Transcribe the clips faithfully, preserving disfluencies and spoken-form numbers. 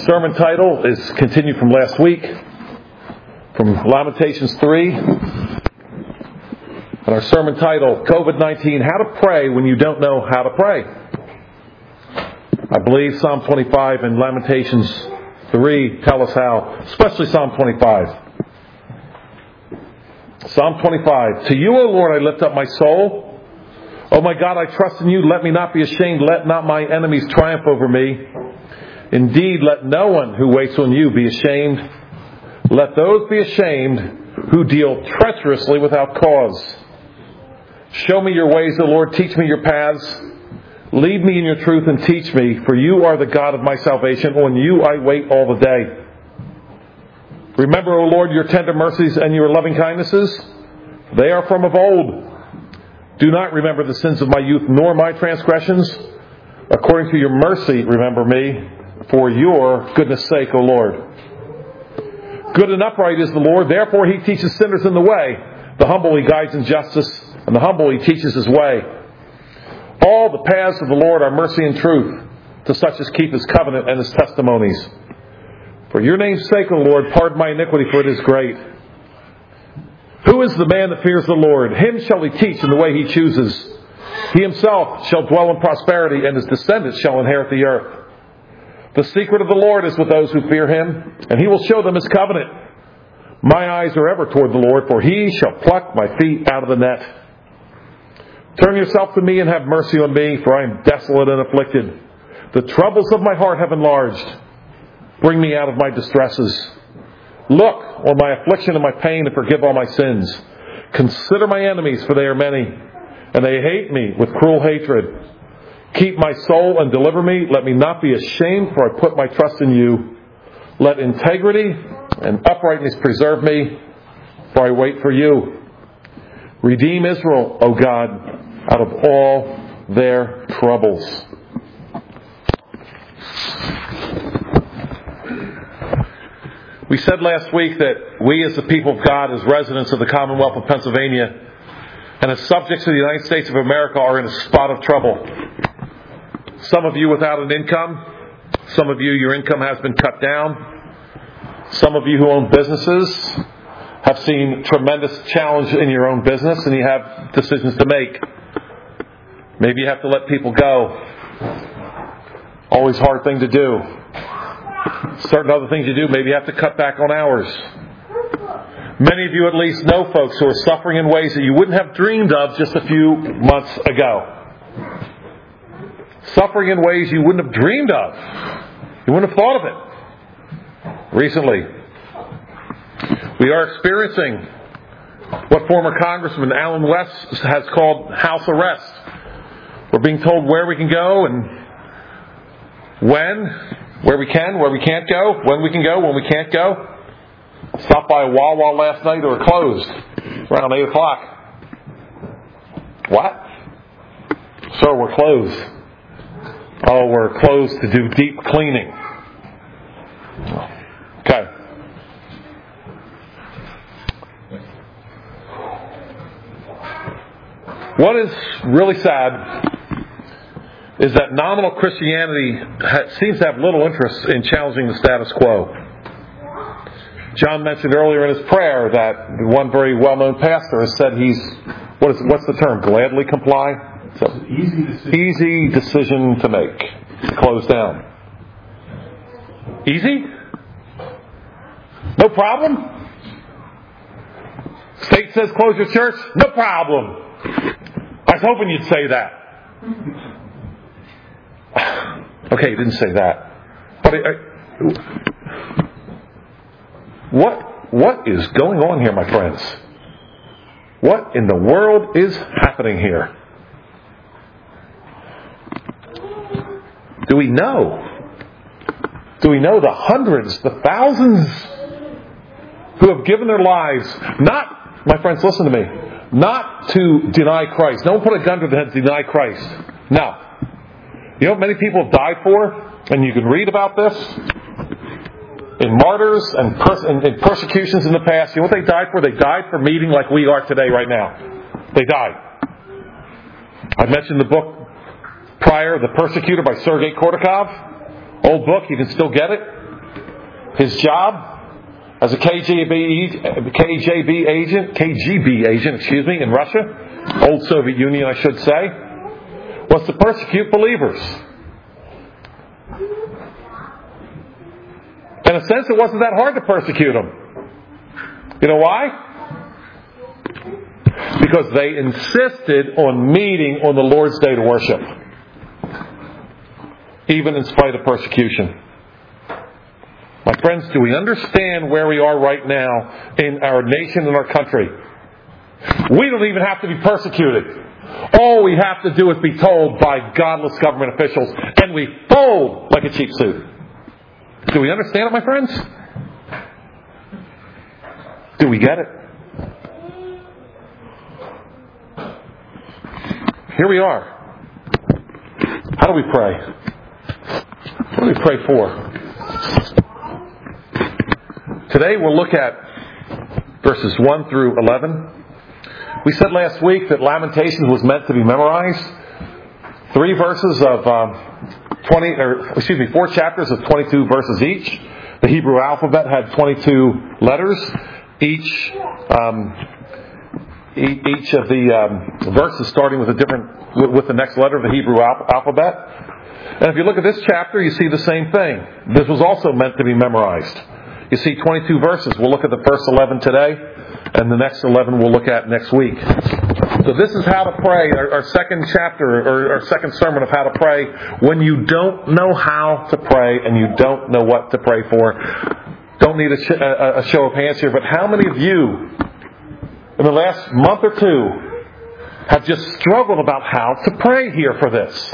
sermon title is continued from last week, from Lamentations three. And our sermon title, COVID nineteen, How to Pray When You Don't Know How to Pray. I believe Psalm twenty-five and Lamentations three tell us how, especially Psalm twenty-five. Psalm twenty-five, To you, O Lord, I lift up my soul. O my God, I trust in you. Let me not be ashamed. Let not my enemies triumph over me. Indeed, let no one who waits on you be ashamed. Let those be ashamed who deal treacherously without cause. Show me your ways, O Lord. Teach me your paths. Lead me in your truth and teach me, for you are the God of my salvation. On you I wait all the day. Remember, O Lord, your tender mercies and your loving kindnesses. They are from of old. Do not remember the sins of my youth, nor my transgressions. According to your mercy, remember me, for your goodness' sake, O Lord. Good and upright is the Lord, therefore he teaches sinners in the way. The humble he guides in justice, and the humble he teaches his way. All the paths of the Lord are mercy and truth, to such as keep his covenant and his testimonies. For your name's sake, O Lord, pardon my iniquity, for it is great. Who is the man that fears the Lord? Him shall he teach in the way he chooses. He himself shall dwell in prosperity, and his descendants shall inherit the earth. The secret of the Lord is with those who fear him, and he will show them his covenant. My eyes are ever toward the Lord, for he shall pluck my feet out of the net. Turn yourself to me and have mercy on me, for I am desolate and afflicted. The troubles of my heart have enlarged. Bring me out of my distresses. Look on my affliction and my pain and forgive all my sins. Consider my enemies, for they are many, and they hate me with cruel hatred. Keep my soul and deliver me. Let me not be ashamed, for I put my trust in you. Let integrity and uprightness preserve me, for I wait for you. Redeem Israel, O God, out of all their troubles. We said last week that we as the people of God, as residents of the Commonwealth of Pennsylvania, and as subjects of the United States of America, are in a spot of trouble. Some of you without an income. Some of you, your income has been cut down. Some of you who own businesses have seen tremendous challenge in your own business, and you have decisions to make. Maybe you have to let people go. Always a hard thing to do. Certain other things you do, maybe you have to cut back on hours. Many of you at least know folks who are suffering in ways that you wouldn't have dreamed of just a few months ago. Suffering in ways you wouldn't have dreamed of. You wouldn't have thought of it. Recently, we are experiencing what former Congressman Allen West has called house arrest. We're being told where we can go and when, where we can, where we can't go, when we can go, when we can't go. Stopped by a Wawa last night, they were closed around eight o'clock. What? Sir, we're closed. Oh, we're closed to do deep cleaning. Okay. What is really sad is that nominal Christianity seems to have little interest in challenging the status quo. John mentioned earlier in his prayer that one very well-known pastor has said he's, what is, what's the term, gladly comply? So, easy decision. Easy decision to make. Close down. Easy? No problem? State says close your church? No problem. I was hoping you'd say that. Okay, you didn't say that. But I, I, what what is going on here, my friends? What in the world is happening here? Do we know? Do we know the hundreds, the thousands who have given their lives, not, my friends, listen to me, not to deny Christ. Don't put a gun to the head to deny Christ. No. You know what many people have died for? And you can read about this in martyrs and, pers- and, and persecutions in the past. You know what they died for? They died for meeting like we are today right now. They died. I mentioned the book prior, The Persecutor by Sergei Kordakov. Old book, you can still get it. His job as a K G B, K G B agent, K G B agent, excuse me, in Russia, old Soviet Union, I should say, was to persecute believers. In a sense, it wasn't that hard to persecute them. You know why? Because they insisted on meeting on the Lord's Day to worship, even in spite of persecution. My friends, do we understand where we are right now in our nation and our country? We don't even have to be persecuted. All we have to do is be told by godless government officials, and we fold like a cheap suit. Do we understand it, my friends? Do we get it? Here we are. How do we pray? What do we pray for? Today we'll look at verses one through eleven. We said last week that Lamentations was meant to be memorized. Three verses of um, twenty, or excuse me, four chapters of twenty-two verses each. The Hebrew alphabet had twenty-two letters. Each um, each of the um, verses starting with a different with the next letter of the Hebrew alphabet. And if you look at this chapter, you see the same thing. This was also meant to be memorized. You see twenty-two verses. We'll look at the first eleven today, and the next eleven we'll look at next week. So this is how to pray, our, our second chapter, or our second sermon of how to pray when you don't know how to pray and you don't know what to pray for. Don't need a, sh- a, a show of hands here, but how many of you in the last month or two have just struggled about how to pray here for this?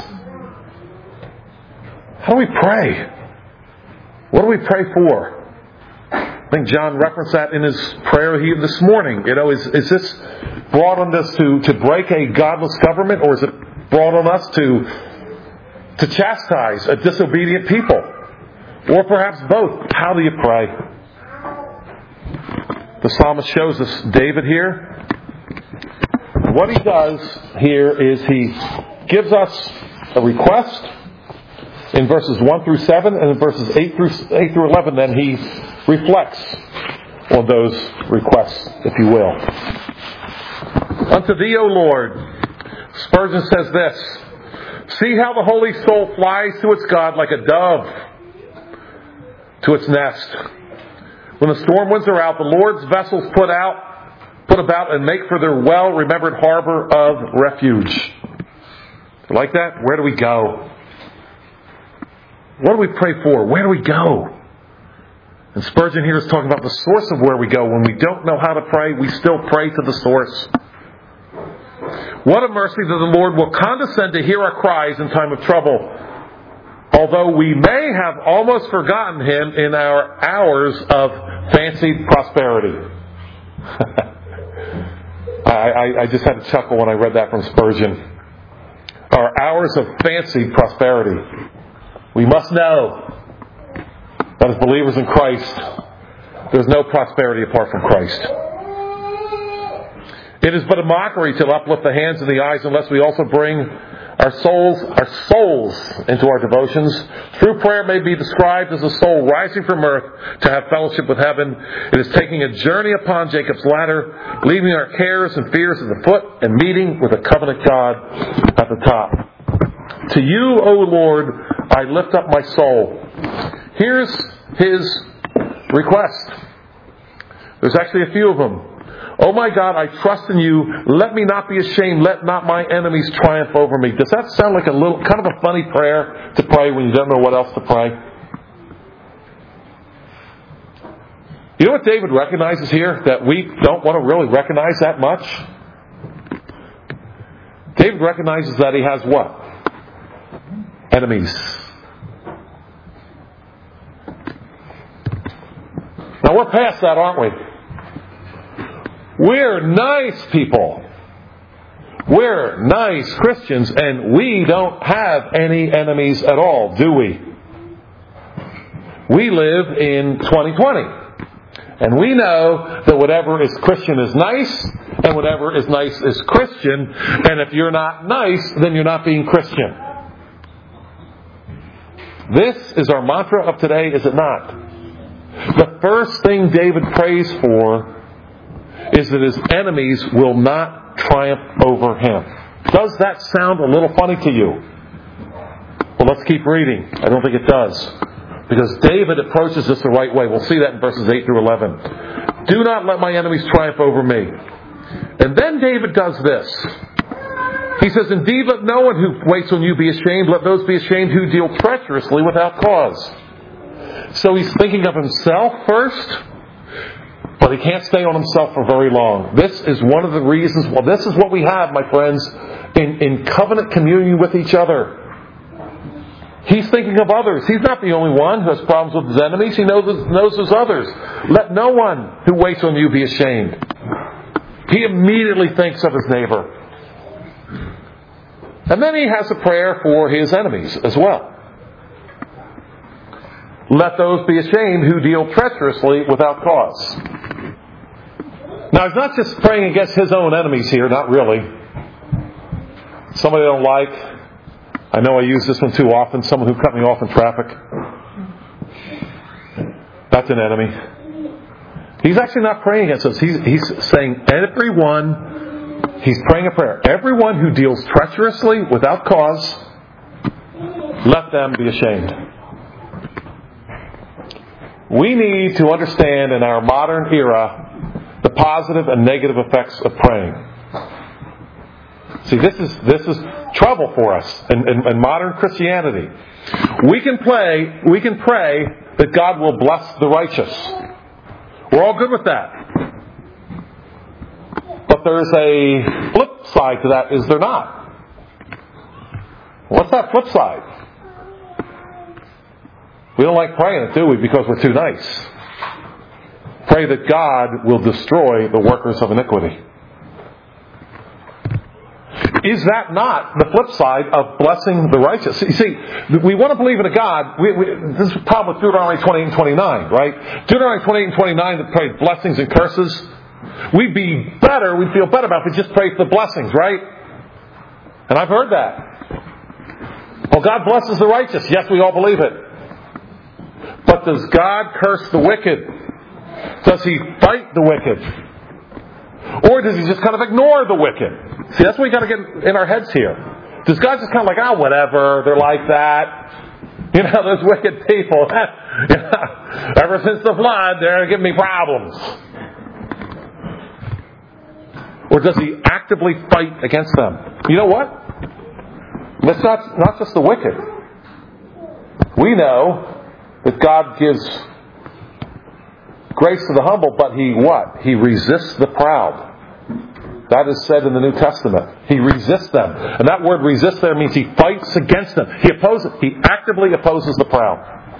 How do we pray? What do we pray for? I think John referenced that in his prayer here this morning. You know, is, is this brought on us to, to break a godless government, or is it brought on us to, to chastise a disobedient people? Or perhaps both. How do you pray? The psalmist shows us David here. What he does here is he gives us a request in verses one through seven, and in verses eight through eight through eleven, then he reflects on those requests, if you will. Unto thee, O Lord, Spurgeon says this: see how the holy soul flies to its God like a dove to its nest. When the storm winds are out, the Lord's vessels put out, put about and make for their well-remembered harbor of refuge. Like that? Where do we go? What do we pray for? Where do we go? And Spurgeon here is talking about the source of where we go. When we don't know how to pray, we still pray to the source. What a mercy that the Lord will condescend to hear our cries in time of trouble, although we may have almost forgotten Him in our hours of fancied prosperity. I, I, I just had to chuckle when I read that from Spurgeon. Our hours of fancied prosperity. We must know that as believers in Christ, there's no prosperity apart from Christ. It is but a mockery to uplift the hands and the eyes unless we also bring our souls, our souls into our devotions. True prayer may be described as a soul rising from earth to have fellowship with heaven. It is taking a journey upon Jacob's ladder, leaving our cares and fears at the foot, and meeting with a covenant God at the top. To you, O Lord, I lift up my soul. Here's his request. There's actually a few of them. Oh my God, I trust in you. Let me not be ashamed. Let not my enemies triumph over me. Does that sound like a little, kind of a funny prayer to pray when you don't know what else to pray? You know what David recognizes here that we don't want to really recognize that much? David recognizes that he has what? Enemies. Now we're past that, aren't we? We're nice people. We're nice Christians, and we don't have any enemies at all, do we? We live in twenty twenty. And we know that whatever is Christian is nice, and whatever is nice is Christian. And if you're not nice, then you're not being Christian. This is our mantra of today, is it not? The first thing David prays for is that his enemies will not triumph over him. Does that sound a little funny to you? Well, let's keep reading. I don't think it does. Because David approaches this the right way. We'll see that in verses eight through eleven. Do not let my enemies triumph over me. And then David does this. He says, indeed, let no one who waits on you be ashamed. Let those be ashamed who deal treacherously without cause. So he's thinking of himself first, but he can't stay on himself for very long. This is one of the reasons, well, this is what we have, my friends, in, in covenant communion with each other. He's thinking of others. He's not the only one who has problems with his enemies. He knows, knows there's others. Let no one who waits on you be ashamed. He immediately thinks of his neighbor. And then he has a prayer for his enemies as well. Let those be ashamed who deal treacherously without cause. Now, he's not just praying against his own enemies here, not really. Somebody I don't like. I know I use this one too often. Someone who cut me off in traffic. That's an enemy. He's actually not praying against us. He's, he's saying everyone, he's praying a prayer. Everyone who deals treacherously without cause, let them be ashamed. We need to understand in our modern era the positive and negative effects of praying. See, this is this is trouble for us in, in, in modern Christianity. We can pray, we can pray that God will bless the righteous. We're all good with that. But there's a flip side to that, is there not? What's that flip side? We don't like praying it, do we? Because we're too nice. Pray that God will destroy the workers of iniquity. Is that not the flip side of blessing the righteous? You see, we want to believe in a God. We, we, this is the problem with Deuteronomy twenty-eight and twenty-nine, right? Deuteronomy twenty-eight and twenty-nine that prayed blessings and curses. We'd be better, we'd feel better about if we just prayed for the blessings, right? And I've heard that. Well, God blesses the righteous. Yes, we all believe it. But does God curse the wicked? Does He fight the wicked? Or does He just kind of ignore the wicked? See, that's what we got to get in our heads here. Does God just kind of like, ah, oh, whatever, they're like that. You know, those wicked people. You know, ever since the flood, they're giving me problems. Or does He actively fight against them? You know what? It's not, not just the wicked. We know that God gives grace to the humble, but He what? He resists the proud. That is said in the New Testament. He resists them. And that word resist there means He fights against them. He opposes, He actively opposes the proud.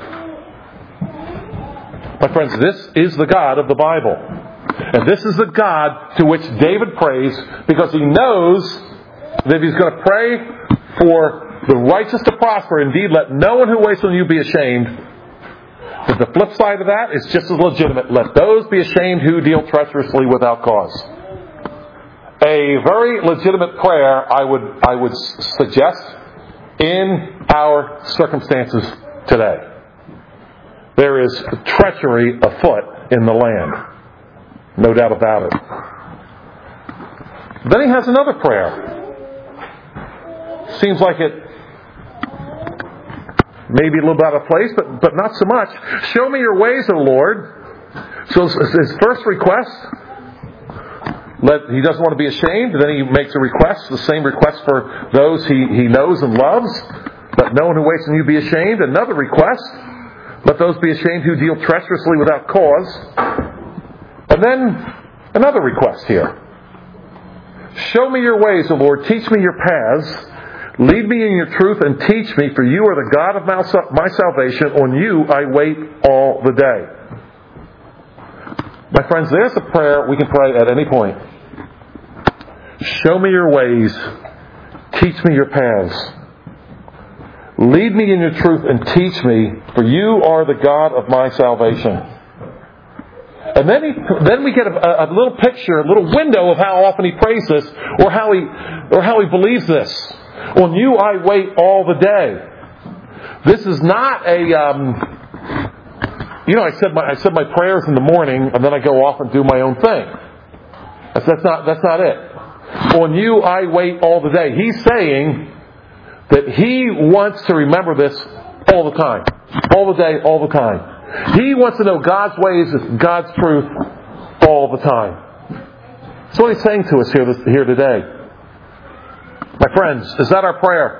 My friends, this is the God of the Bible. And this is the God to which David prays because he knows that if he's going to pray for the righteous to prosper, indeed, let no one who waits on you be ashamed. But the flip side of that is just as legitimate. Let those be ashamed who deal treacherously without cause. A very legitimate prayer, I would I would suggest, in our circumstances today. There is treachery afoot in the land. No doubt about it. Then he has another prayer. Seems like it may be a little bit out of place, but, but not so much. Show me your ways, O Lord. So his first request, let, he doesn't want to be ashamed. Then he makes a request, the same request for those he, he knows and loves. Let no one who waits on you be ashamed. Another request, let those be ashamed who deal treacherously without cause. And then another request here. Show me your ways, O Lord. Teach me your paths. Lead me in your truth and teach me, for you are the God of my salvation. On you I wait all the day. My friends, there's a prayer we can pray at any point. Show me your ways. Teach me your paths. Lead me in your truth and teach me, for you are the God of my salvation. And then he, then we get a, a little picture, a little window of how often he prays this, or how he, or how he believes this. On you I wait all the day. This is not a, um, you know, I said my I said my prayers in the morning, and then I go off and do my own thing. That's, that's not that's not it. On you I wait all the day. He's saying that he wants to remember this all the time, all the day, all the time. He wants to know God's ways, God's truth, all the time. That's what he's saying to us here this, here today. My friends, is that our prayer?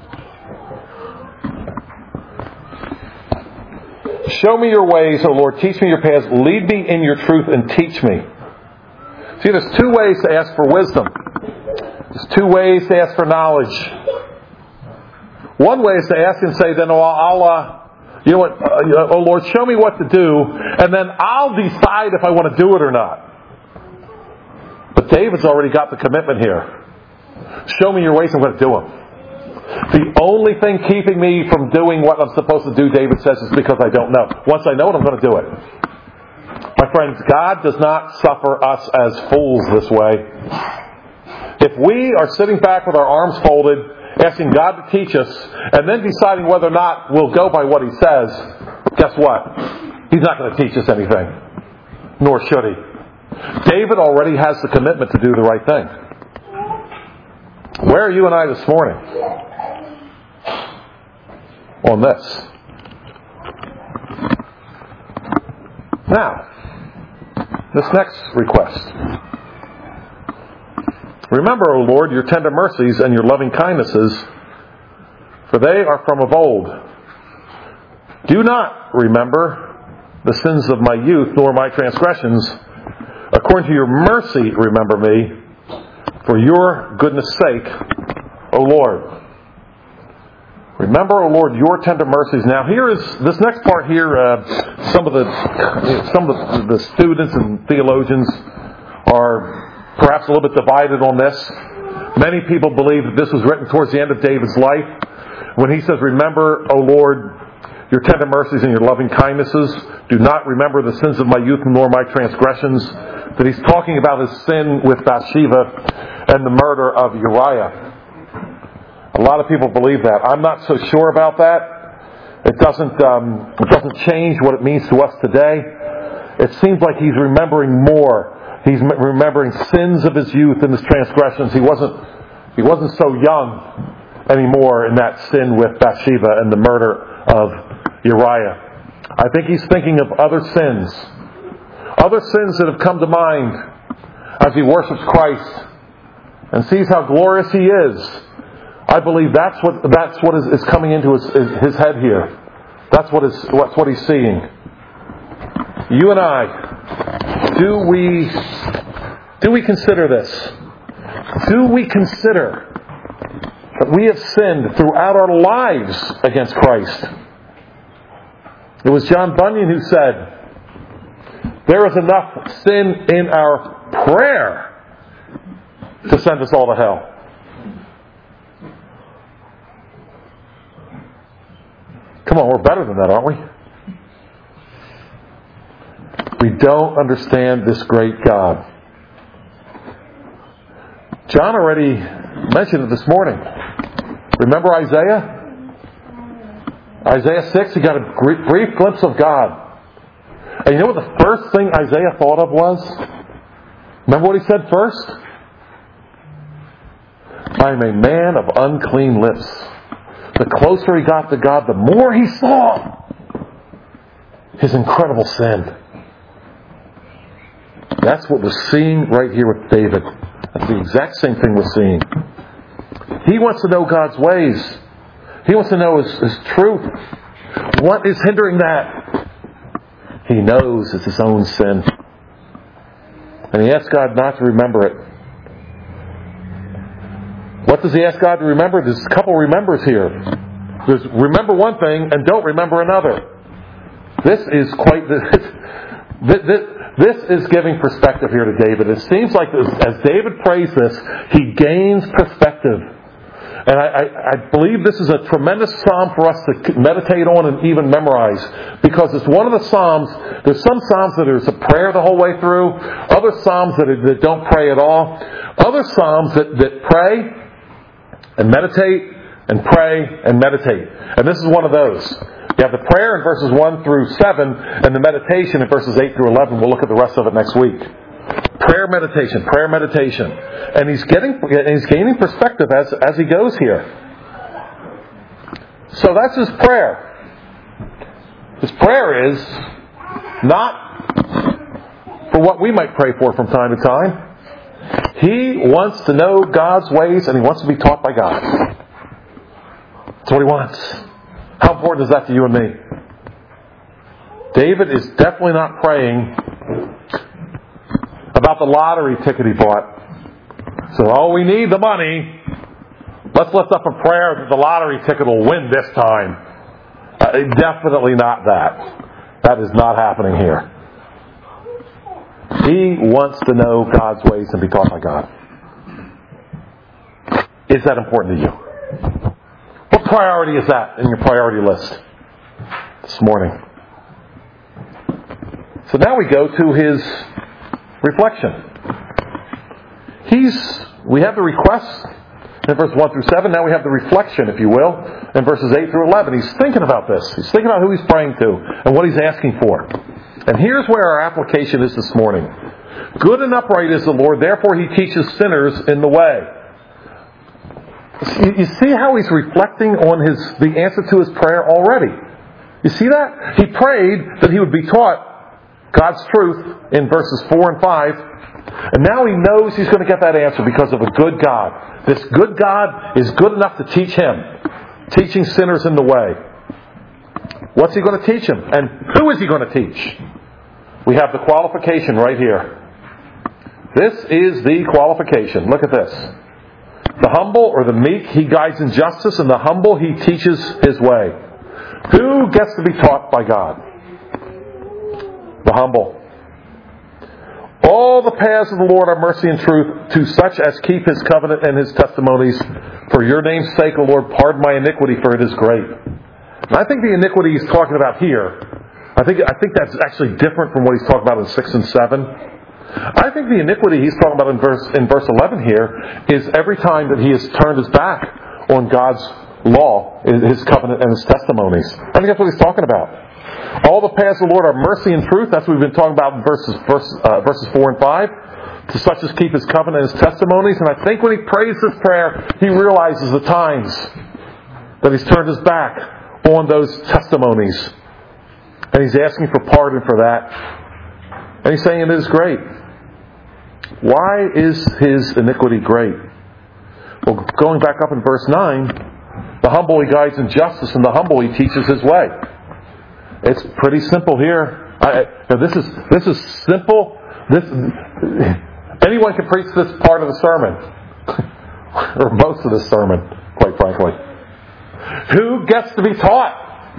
Show me your ways, O Lord. Teach me your paths. Lead me in your truth and teach me. See, there's two ways to ask for wisdom. There's two ways to ask for knowledge. One way is to ask and say, then, oh, I'll, uh, you know what, uh, oh Lord, show me what to do, and then I'll decide if I want to do it or not. But David's already got the commitment here. Show me your ways, I'm going to do them. The only thing keeping me from doing what I'm supposed to do, David says, is because I don't know. Once I know it, I'm going to do it. My friends, God does not suffer us as fools this way. If we are sitting back with our arms folded, asking God to teach us, and then deciding whether or not we'll go by what He says, guess what? He's not going to teach us anything. Nor should He. David already has the commitment to do the right thing. Where are you and I this morning on this? Now, this next request. Remember, O Lord, your tender mercies and your loving kindnesses, for they are from of old. Do not remember the sins of my youth, nor my transgressions. According to your mercy, remember me, for your goodness' sake, O Lord. Remember, O Lord, your tender mercies. Now, here is this next part here. Uh, some of the some of the, the students and theologians are perhaps a little bit divided on this. Many people believe that this was written towards the end of David's life, when he says, "Remember, O Lord, your tender mercies and your loving kindnesses. Do not remember the sins of my youth nor my transgressions." That he's talking about his sin with Bathsheba and the murder of Uriah. A lot of people believe that. I'm not so sure about that. It doesn't um, it doesn't change what it means to us today. It seems like he's remembering more. He's remembering sins of his youth and his transgressions. He wasn't he wasn't so young anymore in that sin with Bathsheba and the murder of Uriah. I think he's thinking of other sins. Other sins that have come to mind as he worships Christ and sees how glorious He is. I believe that's what that's what is, is coming into his, his head here. That's what is what's what he's seeing. You and I, do we do we consider this? Do we consider that we have sinned throughout our lives against Christ? It was John Bunyan who said, "There is enough sin in our prayer to send us all to hell." Come on, we're better than that, aren't we? We don't understand this great God. John already mentioned it this morning. Remember Isaiah? Isaiah six, he got a brief glimpse of God. And you know what the first thing Isaiah thought of was? Remember what he said first? "I am a man of unclean lips." The closer he got to God, the more he saw his incredible sin. That's what we're seeing right here with David. That's the exact same thing we're seeing. He wants to know God's ways. He wants to know His, his truth. What is hindering that? He knows it's his own sin. And he asks God not to remember it. What does he ask God to remember? There's a couple remembers here. There's remember one thing and don't remember another. This is quite... This, this, this is giving perspective here to David. It seems like this, as David prays this, he gains perspective. And I, I, I believe this is a tremendous psalm for us to meditate on and even memorize. Because it's one of the psalms, there's some psalms that there's a prayer the whole way through. Other psalms that, are, that don't pray at all. Other psalms that, that pray and meditate and pray and meditate. And this is one of those. You have the prayer in verses one through seven, and the meditation in verses eight through eleven. We'll look at the rest of it next week. Prayer, meditation, prayer, meditation. And he's getting, he's gaining perspective as, as he goes here. So that's his prayer. His prayer is not for what we might pray for from time to time. He wants to know God's ways, and he wants to be taught by God. That's what he wants. How important is that to you and me? David is definitely not praying about the lottery ticket he bought. So, oh, we need the money. Let's lift up a prayer that the lottery ticket will win this time. Uh, definitely not that. That is not happening here. He wants to know God's ways and be taught by God. Is that important to you? What priority is that in your priority list this morning? So now we go to his reflection. He's, we have the request in verses one through seven. Now we have the reflection, if you will, in verses eight through eleven. He's thinking about this. He's thinking about who he's praying to and what he's asking for. And here's where our application is this morning. Good and upright is the Lord, therefore he teaches sinners in the way. You see how he's reflecting on his the answer to his prayer already. You see that? He prayed that he would be taught God's truth in verses four and five. And now he knows he's going to get that answer because of a good God. This good God is good enough to teach him. Teaching sinners in the way. What's he going to teach him? And who is he going to teach? We have the qualification right here. This is the qualification. Look at this. The humble or the meek he guides in justice, and the humble he teaches his way. Who gets to be taught by God? The humble. All the paths of the Lord are mercy and truth to such as keep his covenant and his testimonies. For your name's sake, O Lord, pardon my iniquity, for it is great. And I think the iniquity he's talking about here, I think I think that's actually different from what he's talking about in six and seven. I think the iniquity he's talking about in verse in verse eleven here is every time that he has turned his back on God's law, his covenant, and his testimonies. I think that's what he's talking about. All the paths of the Lord are mercy and truth. That's what we've been talking about in verses, verse, uh, verses four and five. To such as keep his covenant and his testimonies. And I think when he prays this prayer, he realizes the times that he's turned his back on those testimonies. And he's asking for pardon for that. And he's saying it is great. Why is his iniquity great? Well, going back up in verse nine, the humble he guides in justice, and the humble he teaches his way. It's pretty simple here. I, now this is this is simple. This anyone can preach this part of the sermon, or most of the sermon, quite frankly. Who gets to be taught?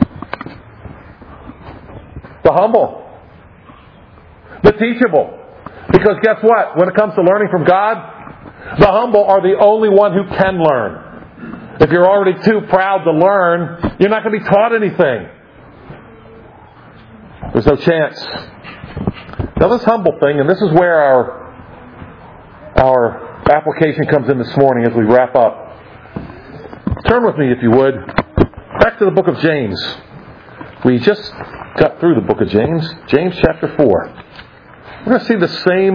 The humble, the teachable. Because guess what? When it comes to learning from God, the humble are the only one who can learn. If you're already too proud to learn, you're not going to be taught anything. There's no chance. Now this humble thing, and this is where our our application comes in this morning as we wrap up. Turn with me, if you would, back to the book of James. We just got through the book of James. James chapter four. We're going to see the same,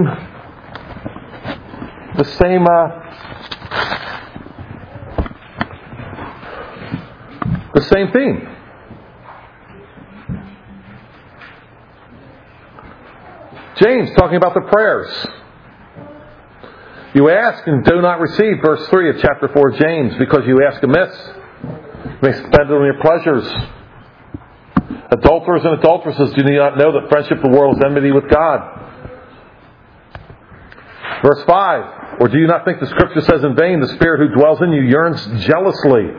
the same, uh, the same theme. James talking about the prayers. You ask and do not receive, verse three of chapter four of James, because you ask amiss. You may spend it on your pleasures. Adulterers and adulteresses, do you not know that friendship with the world is enmity with God? Verse five, or do you not think the Scripture says in vain, the Spirit who dwells in you yearns jealously?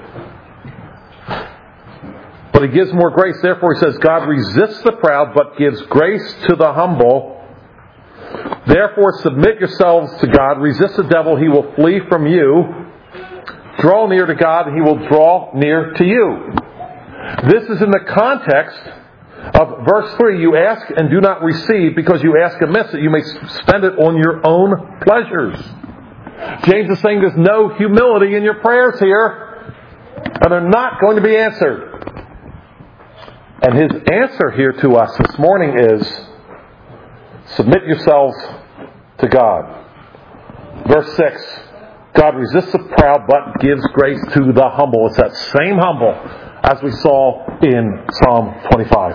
But He gives more grace. Therefore He says, God resists the proud, but gives grace to the humble. Therefore submit yourselves to God. Resist the devil, he will flee from you. Draw near to God, and He will draw near to you. This is in the context of verse three. You ask and do not receive because you ask amiss, that you may spend it on your own pleasures. James is saying there's no humility in your prayers here, and they're not going to be answered. And his answer here to us this morning is, submit yourselves to God. Verse six, God resists the proud but gives grace to the humble. It's that same humble as we saw in Psalm twenty-five.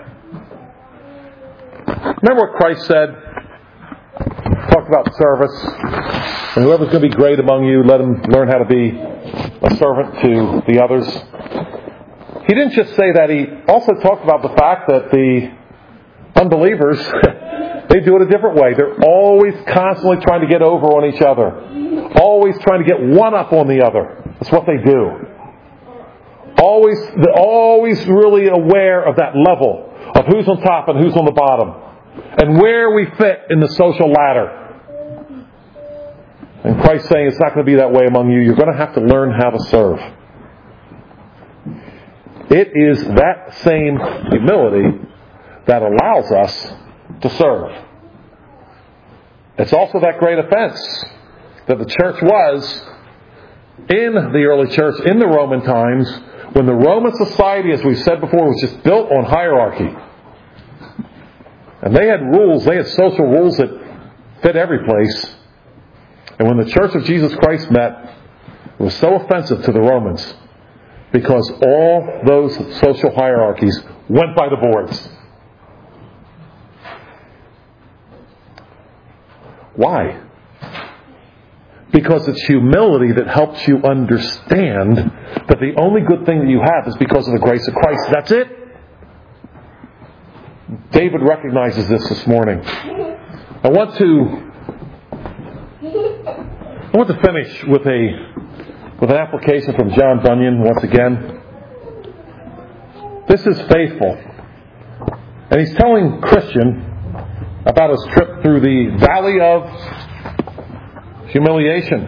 Remember what Christ said? Talked about service. And whoever's going to be great among you, let him learn how to be a servant to the others. He didn't just say that. He also talked about the fact that the unbelievers, they do it a different way. They're always constantly trying to get over on each other. Always trying to get one up on the other. That's what they do. Always, they're always really aware of that level of who's on top and who's on the bottom. And where we fit in the social ladder. And Christ's saying it's not going to be that way among you. You're going to have to learn how to serve. It is that same humility that allows us to serve. It's also that great offense that the church was in the early church, in the Roman times, when the Roman society, as we said before, was just built on hierarchy. And they had rules, they had social rules that fit every place. And when the Church of Jesus Christ met, it was so offensive to the Romans because all those social hierarchies went by the boards. Why? Because it's humility that helps you understand that the only good thing that you have is because of the grace of Christ. That's it. David recognizes this this morning. I want to I want to finish with a with an application from John Bunyan once again. This is faithful. And he's telling Christian about his trip through the valley of humiliation.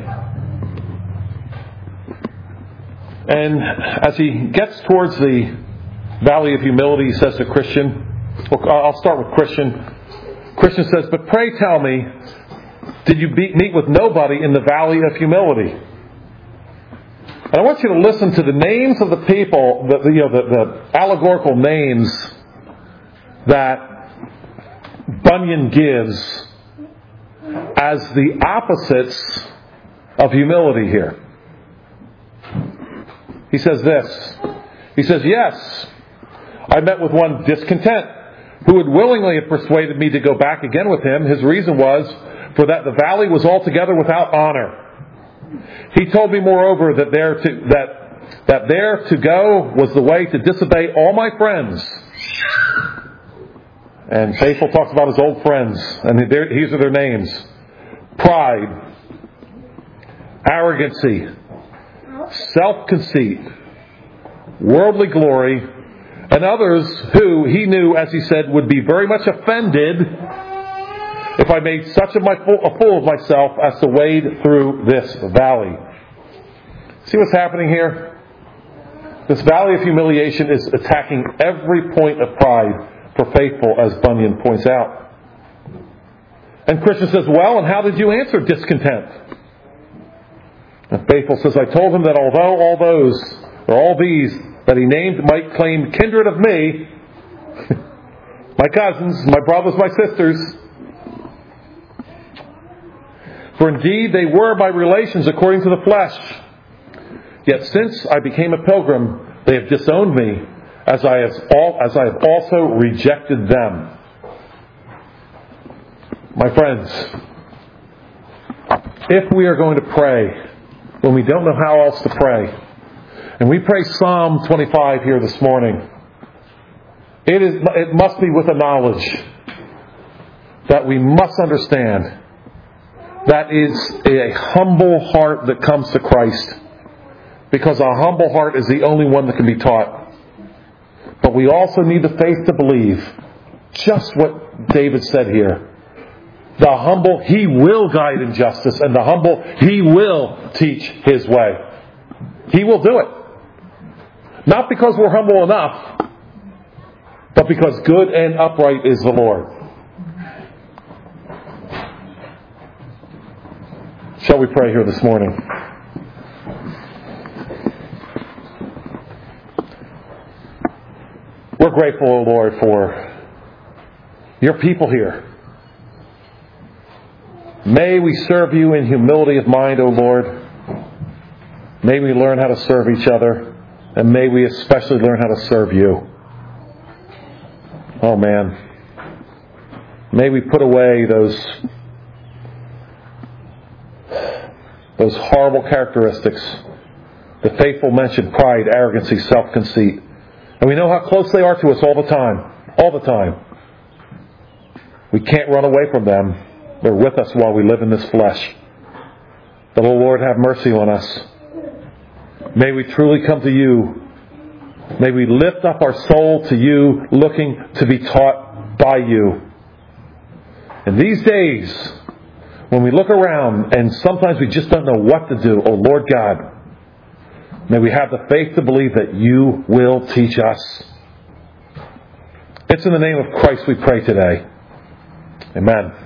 And as he gets towards the valley of humility, he says to Christian, well, I'll start with Christian. Christian says, but pray tell me, did you be, meet with nobody in the valley of humility? And I want you to listen to the names of the people, the, you know, the, the allegorical names that Bunyan gives as the opposites of humility here. He says this. He says, yes, I met with one discontent who would willingly have persuaded me to go back again with him. His reason was, for that the valley was altogether without honor. He told me, moreover, that there to that that there to go was the way to disobey all my friends. And Faithful talks about his old friends, and these are their names: pride, arrogancy, self-conceit, worldly glory, and others who he knew, as he said, would be very much offended if I made such of my fool, a fool of myself as to wade through this valley. See what's happening here? This valley of humiliation is attacking every point of pride for Faithful, as Bunyan points out. And Christian says, well, and how did you answer discontent? And Faithful says, I told him that although all those, or all these that he named might claim kindred of me, my cousins, my brothers, my sisters, for indeed they were my relations according to the flesh. Yet since I became a pilgrim, they have disowned me, as I have all, as I have also rejected them. My friends, if we are going to pray when we don't know how else to pray, and we pray Psalm twenty-five here this morning, it is it must be with a knowledge that we must understand that is a humble heart that comes to Christ, because a humble heart is the only one that can be taught. But we also need the faith to believe just what David said here. The humble, he will guide in justice, and the humble, he will teach his way. He will do it. Not because we're humble enough, but because good and upright is the Lord. Shall we pray here this morning? We're we're grateful, O Lord, for your people here. May we serve you in humility of mind, O Lord. May we learn how to serve each other. And may we especially learn how to serve you. Oh man. May we put away those, those horrible characteristics. The faithful mentioned pride, arrogancy, self-conceit. And we know how close they are to us all the time. All the time. We can't run away from them. They're with us while we live in this flesh. But, O Lord, have mercy on us. May we truly come to you. May we lift up our soul to you, looking to be taught by you. In these days, when we look around and sometimes we just don't know what to do, O Lord God, may we have the faith to believe that you will teach us. It's in the name of Christ we pray today. Amen.